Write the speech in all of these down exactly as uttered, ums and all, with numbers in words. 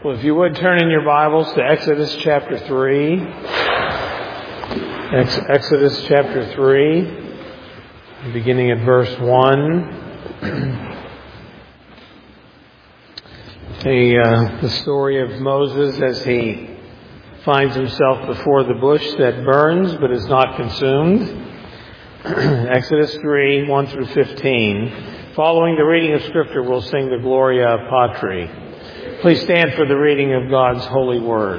Well, if you would turn in your Bibles to Exodus chapter three. Ex- Exodus chapter three, beginning at verse one. the, uh, the story of Moses as he finds himself before the bush that burns but is not consumed. Exodus three, one through fifteen. Following the reading of Scripture, we'll sing the Gloria Patri. Please stand for the reading of God's holy word.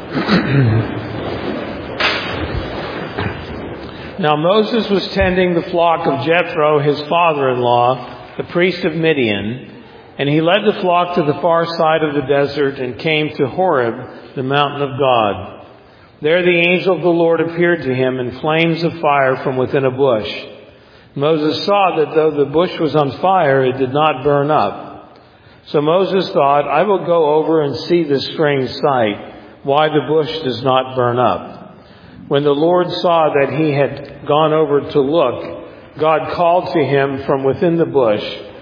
Now Moses was tending the flock of Jethro, his father-in-law, the priest of Midian, and he led the flock to the far side of the desert and came to Horeb, the mountain of God. There the angel of the Lord appeared to him in flames of fire from within a bush. Moses saw that though the bush was on fire, it did not burn up. So Moses thought, I will go over and see this strange sight, why the bush does not burn up. When the Lord saw that he had gone over to look, God called to him from within the bush,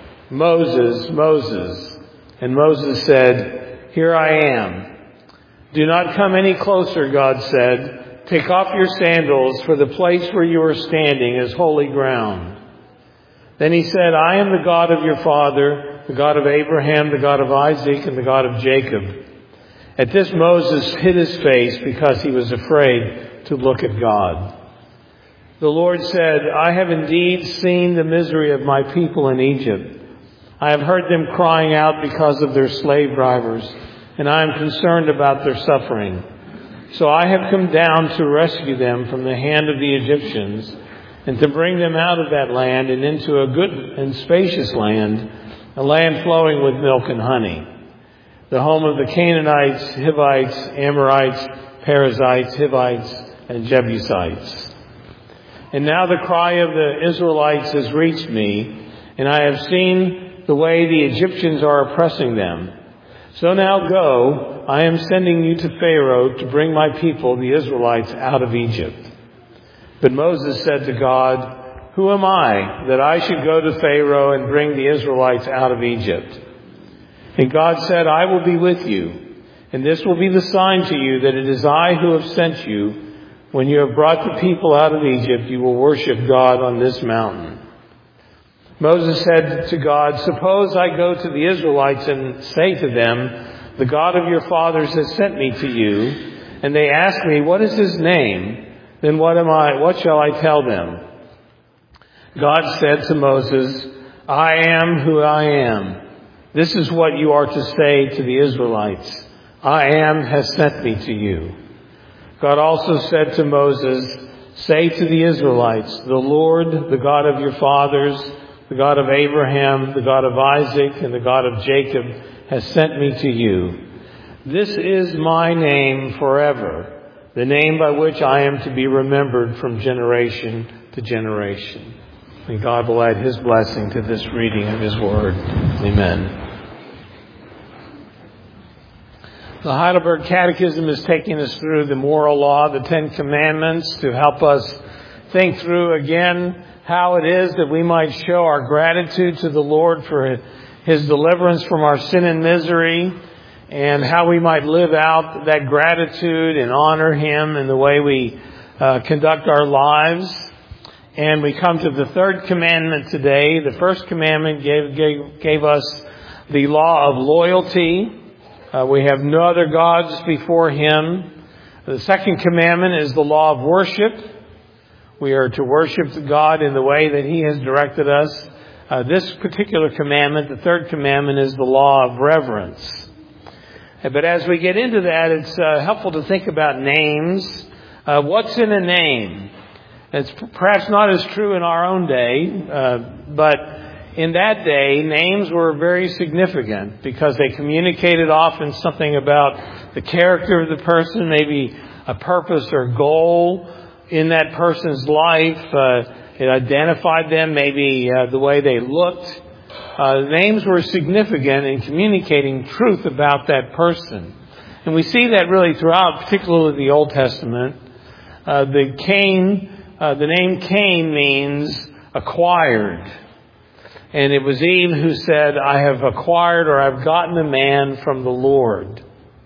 Moses, Moses. And Moses said, Here I am. Do not come any closer, God said. Take off your sandals, for the place where you are standing is holy ground. Then he said, I am the God of your father, the God of Abraham, the God of Isaac, and the God of Jacob. At this Moses hid his face because he was afraid to look at God. The Lord said, I have indeed seen the misery of my people in Egypt. I have heard them crying out because of their slave drivers, and I am concerned about their suffering. So I have come down to rescue them from the hand of the Egyptians, and to bring them out of that land and into a good and spacious land, a land flowing with milk and honey, the home of the Canaanites, Hivites, Amorites, Perizzites, Hivites, and Jebusites. And now the cry of the Israelites has reached me, and I have seen the way the Egyptians are oppressing them. So now go, I am sending you to Pharaoh to bring my people, the Israelites, out of Egypt. But Moses said to God, Who am I that I should go to Pharaoh and bring the Israelites out of Egypt? And God said, I will be with you, and this will be the sign to you that it is I who have sent you. When you have brought the people out of Egypt, you will worship God on this mountain. Moses said to God, Suppose I go to the Israelites and say to them, The God of your fathers has sent me to you, and they ask me, What is his name? Then what am I? What shall I tell them? God said to Moses, I am who I am. This is what you are to say to the Israelites. I am has sent me to you. God also said to Moses, Say to the Israelites, The Lord, the God of your fathers, the God of Abraham, the God of Isaac, and the God of Jacob has sent me to you. This is my name forever, the name by which I am to be remembered from generation to generation. May God will add his blessing to this reading of his word. Amen. The Heidelberg Catechism is taking us through the moral law, the Ten Commandments, to help us think through again how it is that we might show our gratitude to the Lord for his deliverance from our sin and misery, and how we might live out that gratitude and honor him in the way we uh, conduct our lives. And we come to the third commandment today. The first commandment gave, gave, gave us the law of loyalty. Uh, we have no other gods before him. The second commandment is the law of worship. We are to worship God in the way that he has directed us. Uh, this particular commandment, the third commandment, is the law of reverence. But as we get into that, it's uh, helpful to think about names. Uh, what's in a name? It's perhaps not as true in our own day, uh, but in that day, names were very significant because they communicated often something about the character of the person, maybe a purpose or goal in that person's life. Uh, it identified them, maybe uh, the way they looked. Uh, names were significant in communicating truth about that person. And we see that really throughout, particularly the Old Testament. Uh, the Cain, uh, the name Cain means acquired. And it was Eve who said, I have acquired or I've gotten a man from the Lord.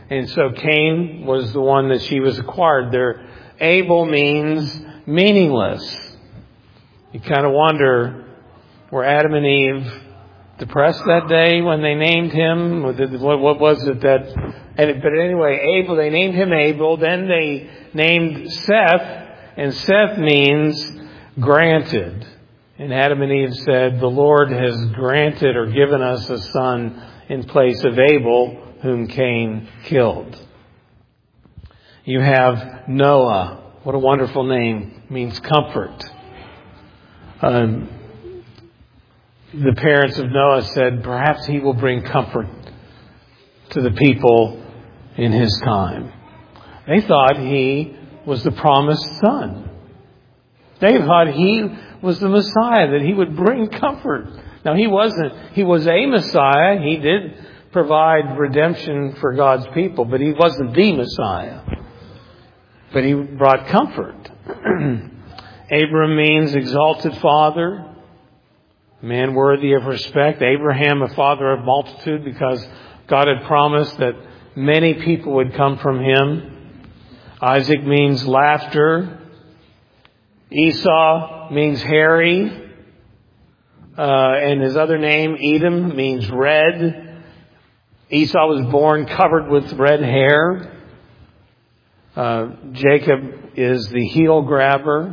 And so Cain was the one that she was acquired. There, Abel means meaningless. You kind of wonder, were Adam and Eve depressed that day when they named him? What was it that... But anyway, Abel, they named him Abel. Then they named Seth. And Seth means granted. And Adam and Eve said, the Lord has granted or given us a son in place of Abel, whom Cain killed. You have Noah. What a wonderful name. It means comfort. Um, the parents of Noah said, perhaps he will bring comfort to the people in his time. They thought he was the promised son. They thought he was the Messiah, that he would bring comfort. Now, he wasn't. He was a Messiah. He did provide redemption for God's people, but he wasn't the Messiah. But he brought comfort. Abram means exalted father, man worthy of respect. Abraham, a father of multitude, because God had promised that many people would come from him. Isaac means laughter. Esau means hairy. Uh, and his other name, Edom, means red. Esau was born covered with red hair. Uh, Jacob is the heel grabber.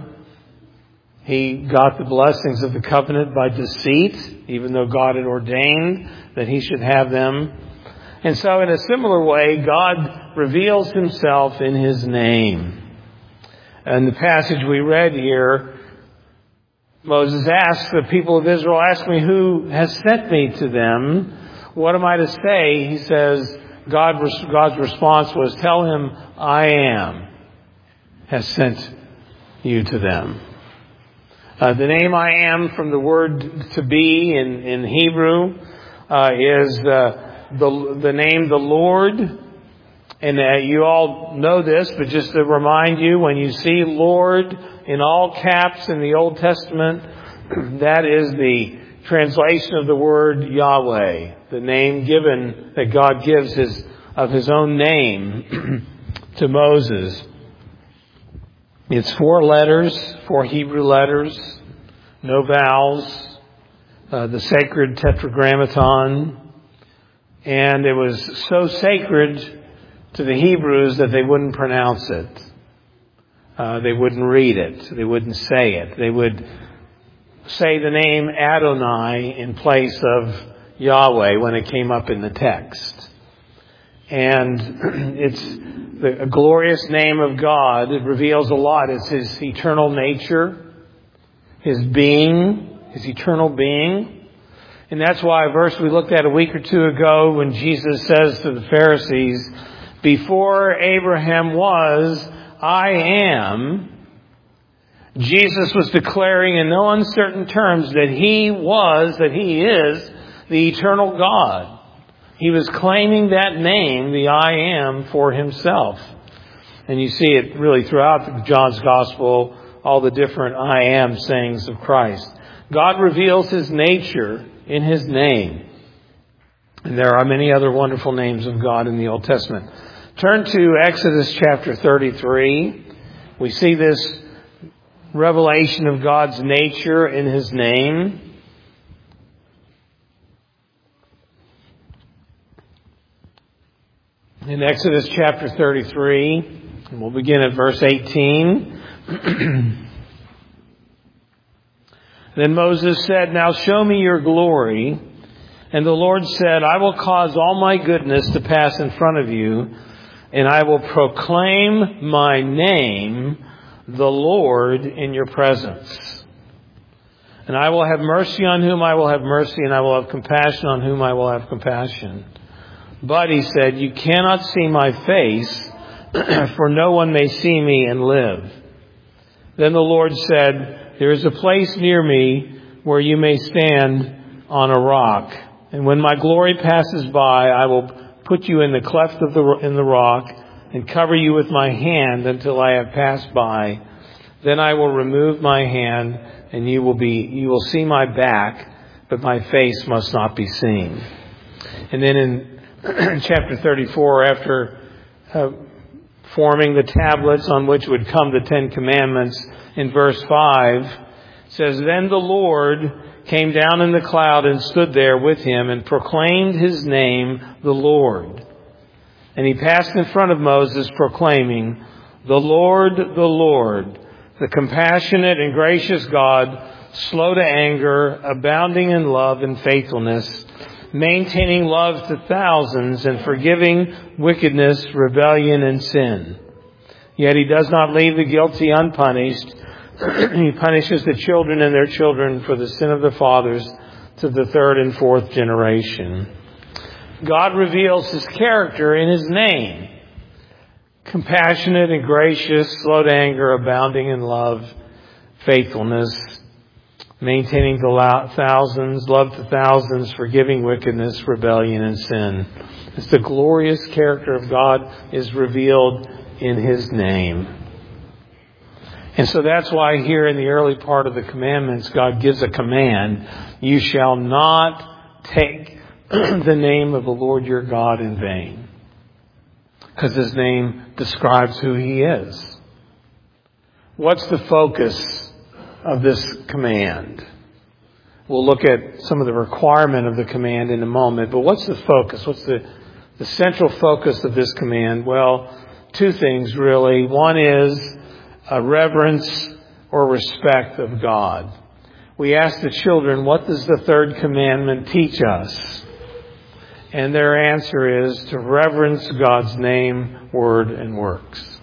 He got the blessings of the covenant by deceit, even though God had ordained that he should have them. And so in a similar way, God reveals himself in his name. And the passage we read here, Moses asked the people of Israel, ask me who has sent me to them. What am I to say? He says, God, God's response was, tell him, I am, has sent you to them. Uh, the name I am, from the word to be in, in Hebrew, uh, is uh, the, the name the Lord. And uh, you all know this, but just to remind you, when you see Lord in all caps in the Old Testament, that is the translation of the word Yahweh, the name given that God gives his of his own name to Moses. It's four letters, four Hebrew letters, no vowels, uh, the sacred tetragrammaton, and it was so sacred to the Hebrews that they wouldn't pronounce it. Uh, they wouldn't read it. They wouldn't say it. They would say the name Adonai in place of Yahweh when it came up in the text. And it's the a glorious name of God. It reveals a lot. It's his eternal nature, his being, his eternal being. And that's why a verse we looked at a week or two ago when Jesus says to the Pharisees, before Abraham was, I am. Jesus was declaring in no uncertain terms that he was, that he is the eternal God. He was claiming that name, the I am, for himself. And you see it really throughout John's Gospel, all the different I am sayings of Christ. God reveals his nature in his name. And there are many other wonderful names of God in the Old Testament. Turn to Exodus chapter thirty-three. We see this revelation of God's nature in his name. In Exodus chapter thirty-three, and we'll begin at verse eighteen. Then Moses said, now show me your glory. And the Lord said, I will cause all my goodness to pass in front of you, and I will proclaim my name, the Lord, in your presence. And I will have mercy on whom I will have mercy, and I will have compassion on whom I will have compassion. But, he said, you cannot see my face, for no one may see me and live. Then the Lord said, there is a place near me where you may stand on a rock. And when my glory passes by, I will put you in the cleft of the in the rock and cover you with my hand until I have passed by. Then I will remove my hand, and you will be you will see my back, but my face must not be seen. And then in chapter thirty-four, after uh, forming the tablets on which would come the Ten Commandments, in verse five, says, "Then the Lord came down in the cloud and stood there with him and proclaimed his name, the Lord. And he passed in front of Moses proclaiming, 'The Lord, the Lord, the compassionate and gracious God, slow to anger, abounding in love and faithfulness, maintaining love to thousands and forgiving wickedness, rebellion, and sin. Yet he does not leave the guilty unpunished. He punishes the children and their children for the sin of the fathers to the third and fourth generation.'" God reveals his character in his name. Compassionate and gracious, slow to anger, abounding in love, faithfulness, maintaining the thousands, love to thousands, forgiving wickedness, rebellion, and sin. It's the glorious character of God is revealed in his name. And so that's why here in the early part of the commandments, God gives a command: "You shall not take the name of the Lord your God in vain." Because his name describes who he is. What's the focus of this command? We'll look at some of the requirement of the command in a moment, but what's the focus? What's the, the central focus of this command? Well, two things really. One is a reverence or respect of God. We ask the children, what does the third commandment teach us? And their answer is to reverence God's name, word, and works.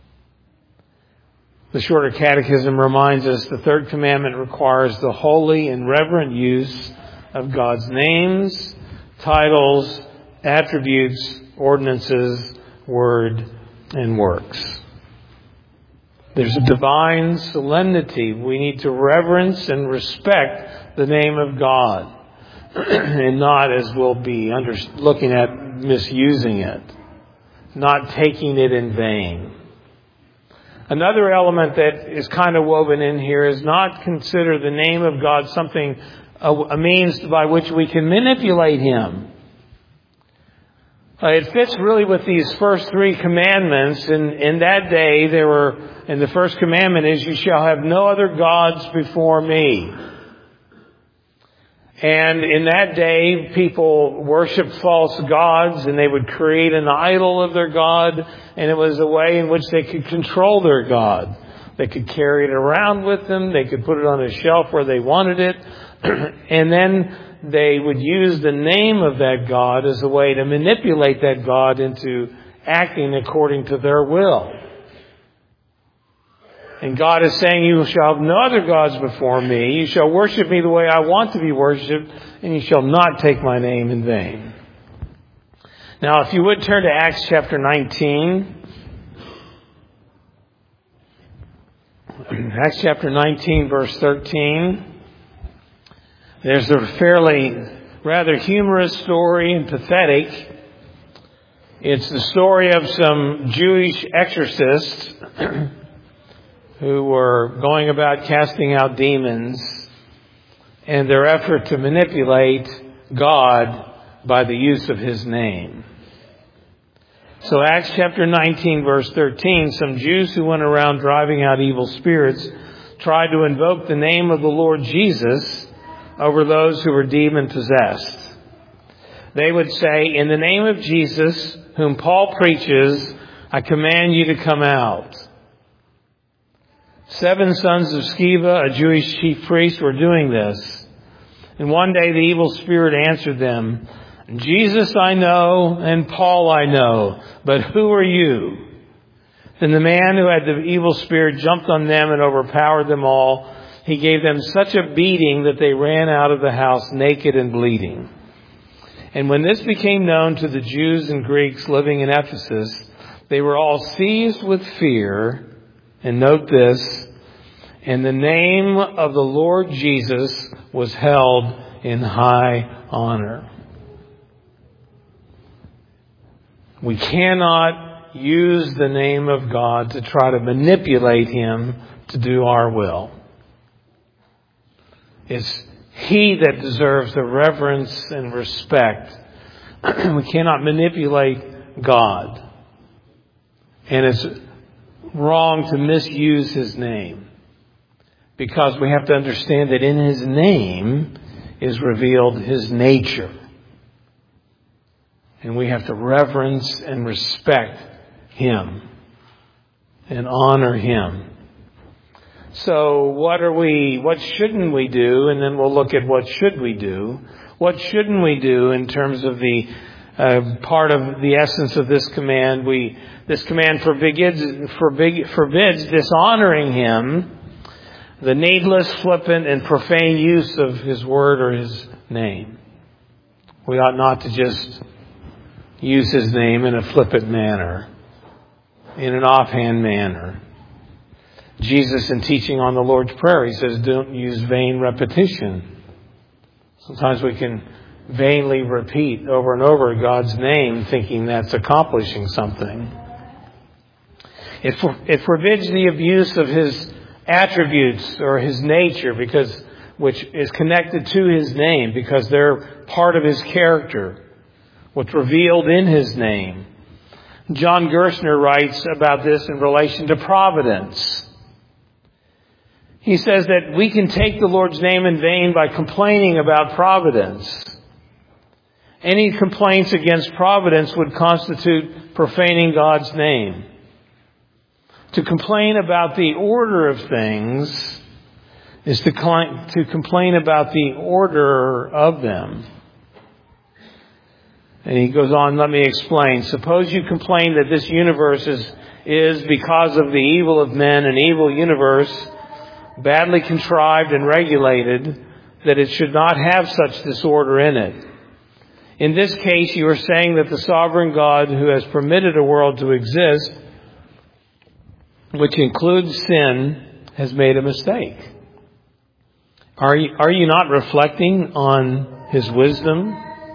The Shorter Catechism reminds us the third commandment requires the holy and reverent use of God's names, titles, attributes, ordinances, word, and works. There's a divine solemnity. We need to reverence and respect the name of God, and not, as we'll be under, looking at, misusing it, not taking it in vain. Another element that is kind of woven in here is not consider the name of God something, a, a means by which we can manipulate him. Uh, it fits really with these first three commandments. In, in that day, there were, and the first commandment is, "You shall have no other gods before me." And in that day, people worshiped false gods, and they would create an idol of their god, and it was a way in which they could control their god. They could carry it around with them, they could put it on a shelf where they wanted it, and then they would use the name of that god as a way to manipulate that god into acting according to their will. And God is saying, "You shall have no other gods before me. You shall worship me the way I want to be worshipped, and you shall not take my name in vain." Now, if you would turn to Acts chapter nineteen. Acts chapter nineteen, verse thirteen. There's a fairly, rather humorous story and pathetic. It's the story of some Jewish exorcists who were going about casting out demons, and their effort to manipulate God by the use of his name. So Acts chapter nineteen, verse thirteen, some Jews who went around driving out evil spirits tried to invoke the name of the Lord Jesus over those who were demon-possessed. They would say, "In the name of Jesus, whom Paul preaches, I command you to come out." Seven sons of Sceva, a Jewish chief priest, were doing this. And one day the evil spirit answered them, "Jesus I know, and Paul I know, but who are you?" Then the man who had the evil spirit jumped on them and overpowered them all. He gave them such a beating that they ran out of the house naked and bleeding. And when this became known to the Jews and Greeks living in Ephesus, they were all seized with fear. And note this, and the name of the Lord Jesus was held in high honor. We cannot use the name of God to try to manipulate him to do our will. It's he that deserves the reverence and respect. We cannot manipulate God. And it's wrong to misuse His name, because we have to understand that in His name is revealed His nature. And we have to reverence and respect Him and honor Him. So what are we, what shouldn't we do? And then we'll look at what should we do. What shouldn't we do in terms of the uh, part of the essence of this command? We, this command forbids, forbids, forbids dishonoring Him, the needless, flippant, and profane use of His word or His name. We ought not to just use His name in a flippant manner, in an offhand manner. Jesus, in teaching on the Lord's Prayer, He says, don't use vain repetition. Sometimes we can vainly repeat over and over God's name, thinking that's accomplishing something. It, for, it forbids the abuse of His attributes or His nature, because which is connected to His name, because they're part of His character, what's revealed in His name. John Gerstner writes about this in relation to providence. He says that we can take the Lord's name in vain by complaining about providence. Any complaints against providence would constitute profaning God's name. To complain about the order of things is to, to complain about the order of them. And he goes on, let me explain. Suppose you complain that this universe is, is because of the evil of men, an evil universe, badly contrived and regulated, that it should not have such disorder in it. In this case, you are saying that the sovereign God who has permitted a world to exist, which includes sin, has made a mistake. Are you, are you not reflecting on His wisdom?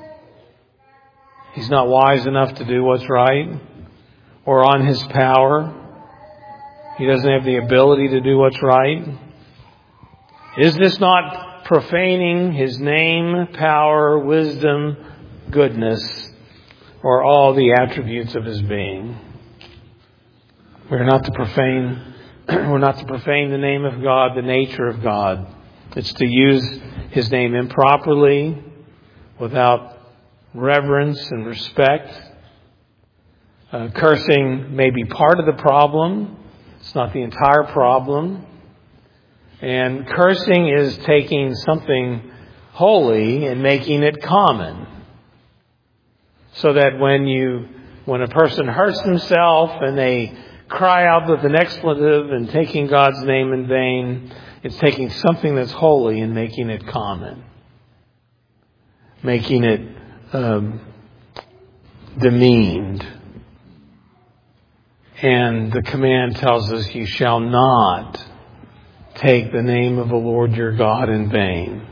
He's not wise enough to do what's right. Or on His power. He doesn't have the ability to do what's right. Is this not profaning His name, power, wisdom, goodness, or all the attributes of His being? We're not to profane, we're not to profane the name of God, the nature of God. It's to use His name improperly, without reverence and respect. Uh, cursing may be part of the problem. It's not the entire problem. And cursing is taking something holy and making it common. So that when you, when a person hurts themselves and they cry out with an expletive and taking God's name in vain, it's taking something that's holy and making it common. Making it um, demeaned. And the command tells us, you shall not take the name of the Lord your God in vain.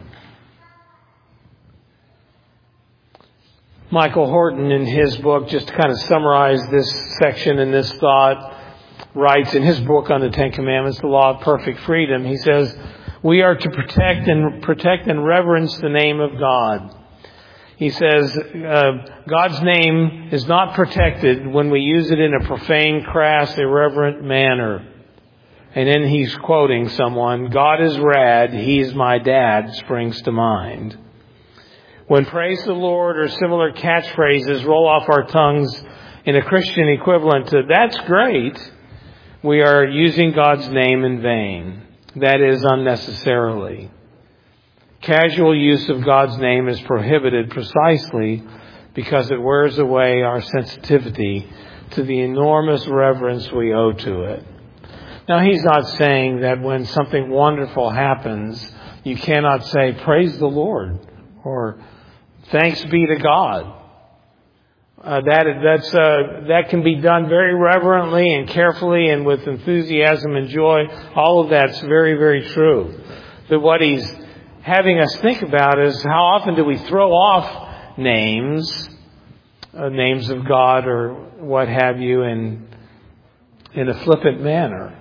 Michael Horton, in his book, just to kind of summarize this section and this thought, writes in his book on the Ten Commandments, The Law of Perfect Freedom, he says, we are to protect and protect and reverence the name of God. He says, uh, God's name is not protected when we use it in a profane, crass, irreverent manner. And then he's quoting someone, God is rad, He's my dad, springs to mind. When praise the Lord or similar catchphrases roll off our tongues in a Christian equivalent to, that's great, we are using God's name in vain. That is, unnecessarily. Casual use of God's name is prohibited precisely because it wears away our sensitivity to the enormous reverence we owe to it. Now, he's not saying that when something wonderful happens, you cannot say, praise the Lord, or thanks be to God. Uh, that that's uh, that can be done very reverently and carefully and with enthusiasm and joy. All of that's very, very true. But what he's having us think about is, how often do we throw off names, uh, names of God or what have you, in in a flippant manner?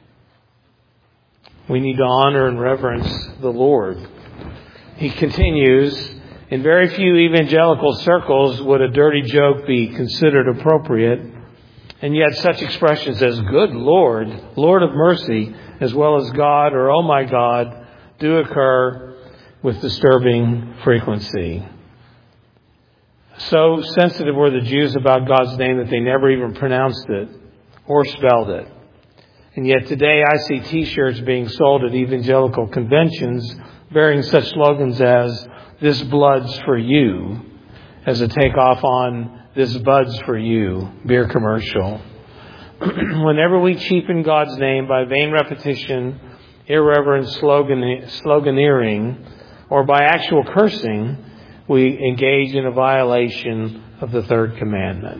We need to honor and reverence the Lord. He continues, in very few evangelical circles would a dirty joke be considered appropriate. And yet such expressions as good Lord, Lord of mercy, as well as God or oh my God, do occur with disturbing frequency. So sensitive were the Jews about God's name that they never even pronounced it or spelled it. And yet today I see t-shirts being sold at evangelical conventions bearing such slogans as, this blood's for you, as a takeoff on this bud's for you beer commercial. Whenever we cheapen God's name by vain repetition, irreverent slogan, sloganeering, or by actual cursing, we engage in a violation of the third commandment.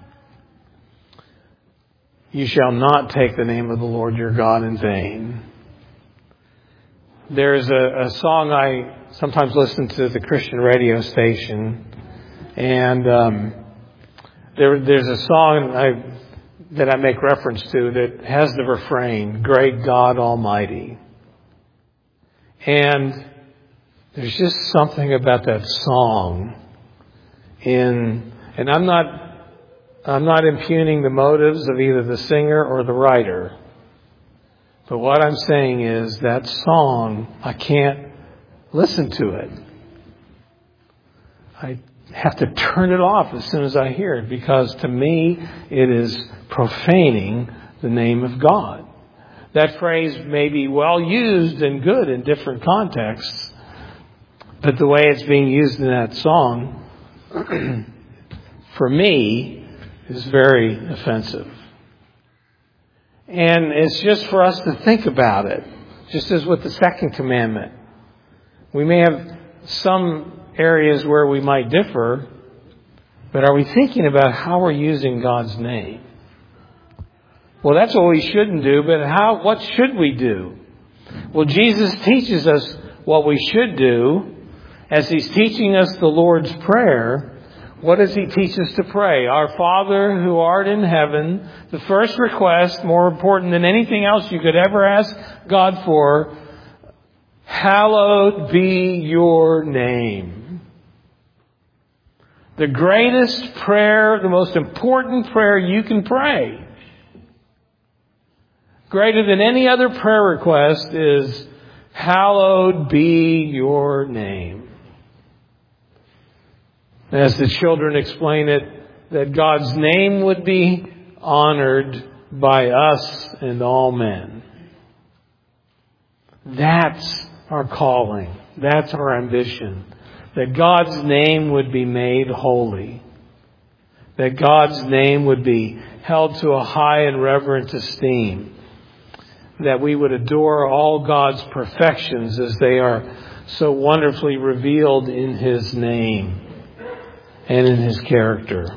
You shall not take the name of the Lord your God in vain. There's a, a song I sometimes listen to at the Christian radio station, and um, there, there's a song I, that I make reference to that has the refrain, Great God Almighty. And there's just something about that song in, and I'm not I'm not impugning the motives of either the singer or the writer. But what I'm saying is that song, I can't listen to it. I have to turn it off as soon as I hear it, because to me it is profaning the name of God. That phrase may be well used and good in different contexts, but the way it's being used in that song, for me, is very offensive. And it's just for us to think about it, just as with the second commandment. We may have some areas where we might differ, but are we thinking about how we're using God's name? Well, that's what we shouldn't do, but how? What should we do? Well, Jesus teaches us what we should do. As He's teaching us the Lord's Prayer, what does He teach us to pray? Our Father who art in heaven, the first request, more important than anything else you could ever ask God for, hallowed be your name. The greatest prayer, the most important prayer you can pray, greater than any other prayer request, is hallowed be your name. As the children explain it, that God's name would be honored by us and all men. That's our calling. That's our ambition. That God's name would be made holy. That God's name would be held to a high and reverent esteem. That we would adore all God's perfections as they are so wonderfully revealed in His name and in His character.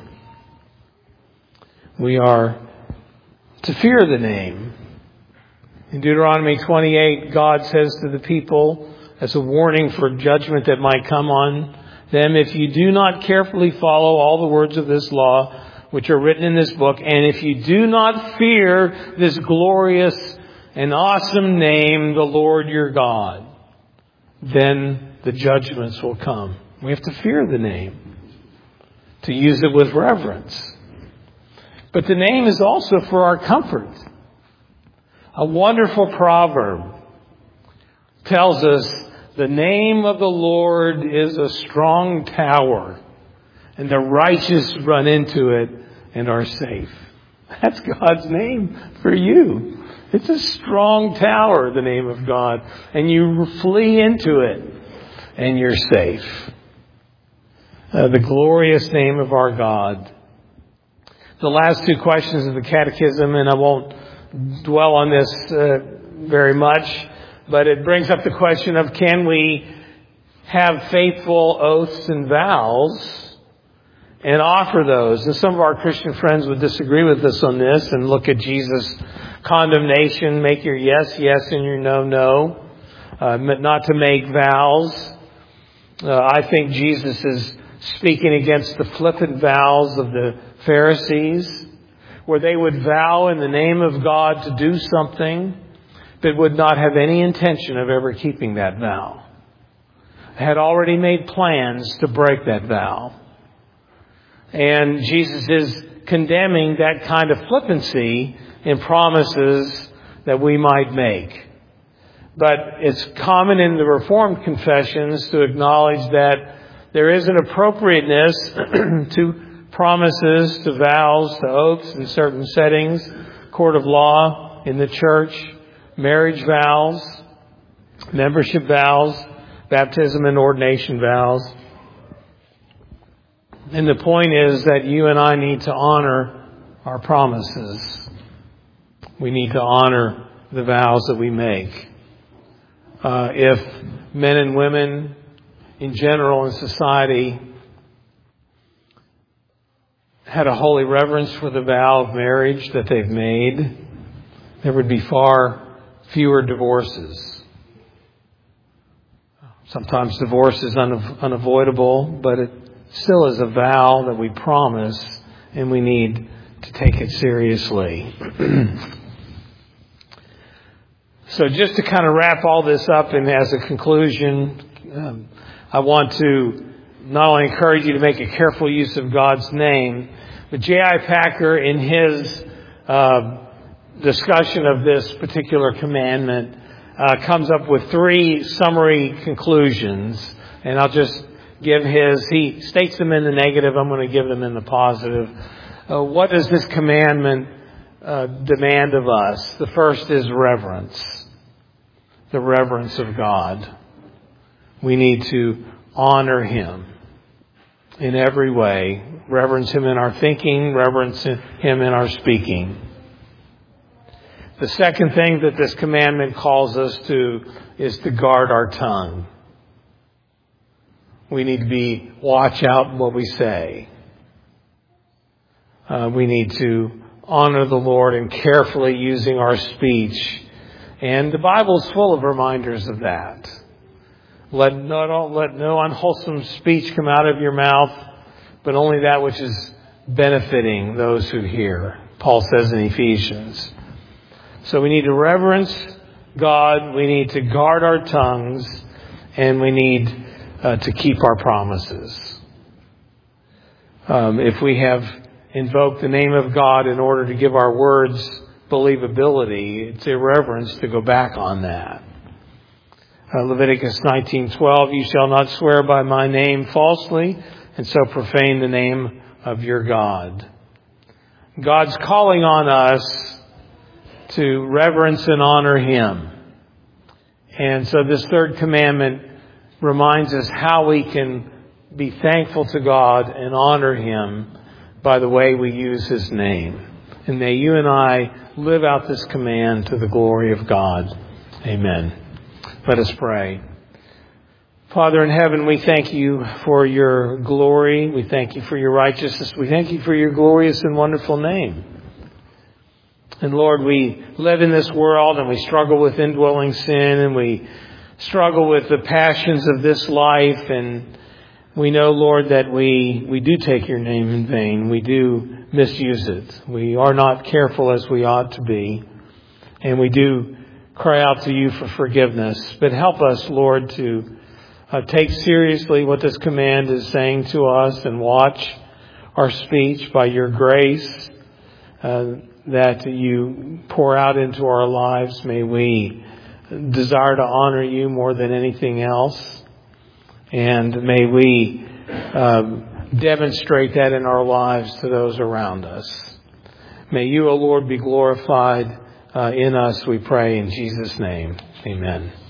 We are to fear the name. In Deuteronomy twenty-eight, God says to the people, as a warning for judgment that might come on them, if you do not carefully follow all the words of this law, which are written in this book, and if you do not fear this glorious and awesome name, the Lord your God, then the judgments will come. We have to fear the name, to use it with reverence. But the name is also for our comfort. A wonderful proverb tells us the name of the Lord is a strong tower, and the righteous run into it and are safe. That's God's name for you. It's a strong tower, the name of God, and you flee into it and you're safe. Uh, the glorious name of our God. The last two questions of the Catechism, and I won't dwell on this uh, very much, but it brings up the question of, can we have faithful oaths and vows and offer those? And some of our Christian friends would disagree with us on this and look at Jesus' condemnation, make your yes, yes, and your no, no, uh, not to make vows. Uh, I think Jesus is speaking against the flippant vows of the Pharisees, where they would vow in the name of God to do something, but would not have any intention of ever keeping that vow. They had already made plans to break that vow. And Jesus is condemning that kind of flippancy in promises that we might make. But it's common in the Reformed confessions to acknowledge that there is an appropriateness to promises, to vows, to oaths in certain settings, court of law, in the church, marriage vows, membership vows, baptism and ordination vows. And the point is that you and I need to honor our promises. We need to honor the vows that we make. Uh, if men and women in general in society had a holy reverence for the vow of marriage that they've made, there would be far fewer divorces. Sometimes divorce is unav- unavoidable, but it still is a vow that we promise, and we need to take it seriously. So just to kind of wrap all this up and as a conclusion, um, I want to not only encourage you to make a careful use of God's name, but J I. Packer, in his uh, discussion of this particular commandment, uh, comes up with three summary conclusions. And I'll just give his, he states them in the negative, I'm going to give them in the positive. Uh, what does this commandment uh, demand of us? The first is reverence. The reverence of God. We need to honor Him in every way. Reverence Him in our thinking, reverence Him in our speaking. The second thing that this commandment calls us to is to guard our tongue. We need to be, watch out what we say. Uh, we need to honor the Lord in carefully using our speech. And the Bible is full of reminders of that. Let no, let no unwholesome speech come out of your mouth, but only that which is benefiting those who hear. Paul says in Ephesians. So we need to reverence God, we need to guard our tongues, and we need uh, to keep our promises. Um, if we have invoked the name of God in order to give our words believability, it's irreverence to go back on that. Uh, Leviticus nineteen twelve, you shall not swear by my name falsely, and so profane the name of your God. God's calling on us to reverence and honor Him. And so this third commandment reminds us how we can be thankful to God and honor Him by the way we use His name. And may you and I live out this command to the glory of God. Amen. Let us pray. Father in heaven, we thank you for your glory. We thank you for your righteousness. We thank you for your glorious and wonderful name. And Lord, we live in this world and we struggle with indwelling sin and we struggle with the passions of this life. And we know, Lord, that we, we do take your name in vain. We do misuse it. We are not careful as we ought to be. And we do cry out to you for forgiveness. But help us, Lord, to uh, take seriously what this command is saying to us and watch our speech by your grace uh, that you pour out into our lives. May we desire to honor you more than anything else. And may we uh, demonstrate that in our lives to those around us. May you, O Lord, be glorified uh, in us, we pray in Jesus' name. Amen.